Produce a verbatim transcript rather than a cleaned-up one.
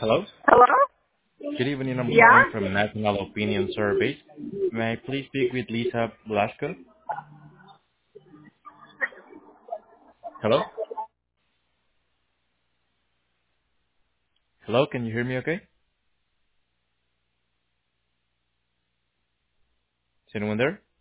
Hello. Hello? Good evening. I'm calling Yeah? from National Opinion Survey. May I please speak with Lisa Blasco? Hello? Hello, can you hear me okay? Is anyone there?